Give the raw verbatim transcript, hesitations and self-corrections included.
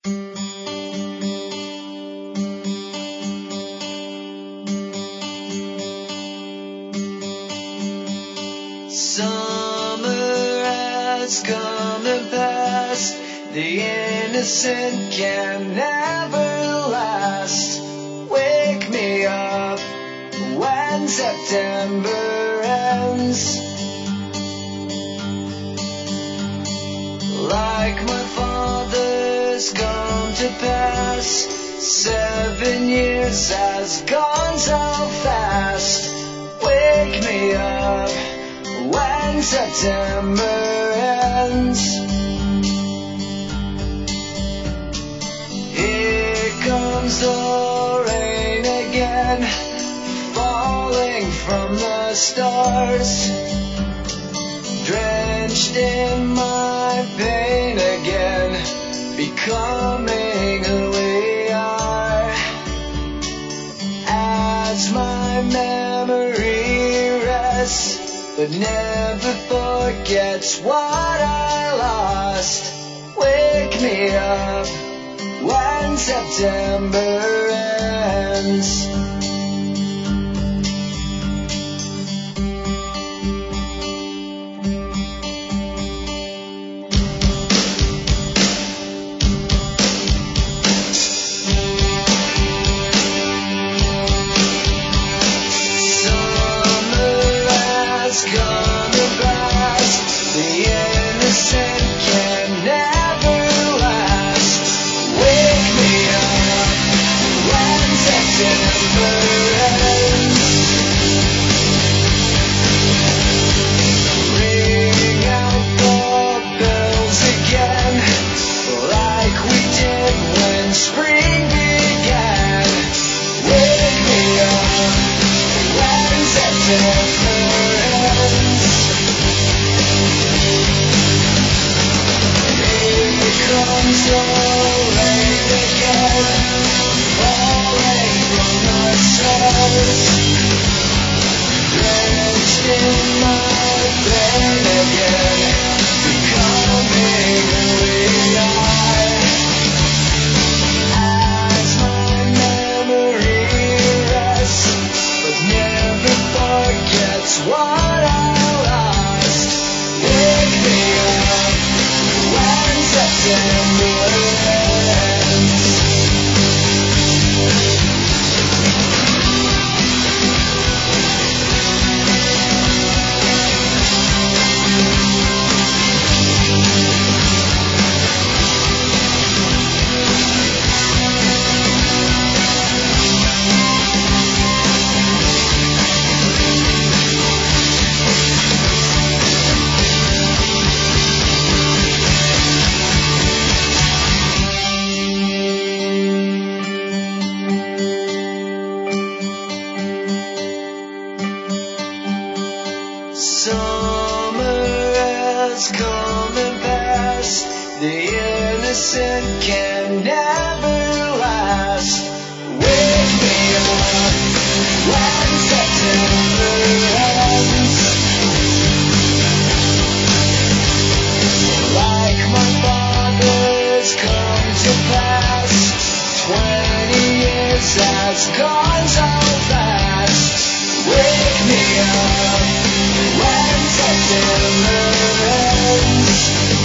Summer has come and passed. The innocent can never last. Wake me up when September ends. Like my father's come to pass, seven years has gone so fast. Wake me up when September ends. Here comes the rain again, falling from the stars, drenched in my pain again, becoming who we are. As my memory rests, but never forgets what I lost. Wake me up when September ends. When September ends.